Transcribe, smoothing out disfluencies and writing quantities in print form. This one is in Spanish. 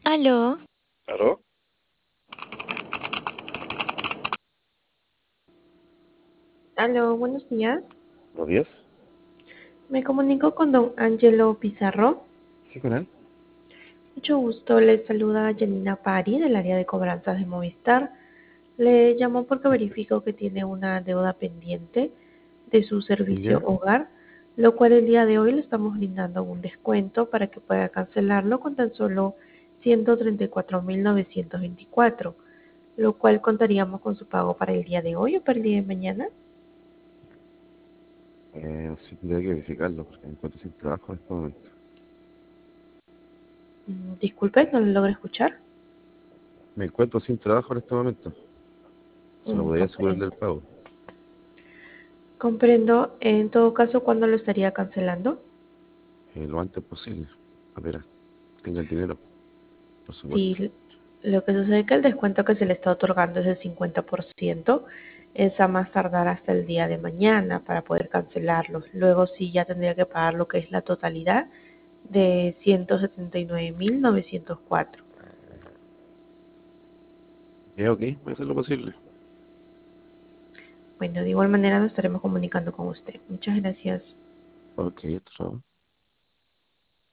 Aló, ¿Aló? aló, buenos días. ¿Los 10? Me comunico con don Angelo Pizarro. Sí, con él. Mucho gusto, le saluda Janina Pari del área de cobranzas de Movistar. Le llamo porque verifico que tiene una deuda pendiente de su servicio ¿Ya? hogar, lo cual el día de hoy le estamos brindando un descuento para que pueda cancelarlo con tan solo 134.924, lo cual contaríamos con su pago para el día de hoy o para el día de mañana. Sí, tendría que verificarlo porque me encuentro sin trabajo en este momento. Disculpe, no lo logro escuchar. Me encuentro sin trabajo en este momento. Solo podría asegurarle Comprendo. el pago. Comprendo. En todo caso, ¿cuándo lo estaría cancelando? Lo antes posible. Apenas tenga el dinero, por supuesto. Sí, lo que sucede es que el descuento que se le está otorgando es del 50%, es a más tardar hasta el día de mañana para poder cancelarlo. Luego sí ya tendría que pagar lo que es la totalidad de 179.904. Ok, voy a hacer lo posible. Bueno, de igual manera nos estaremos comunicando con usted. Muchas gracias. Ok, esto.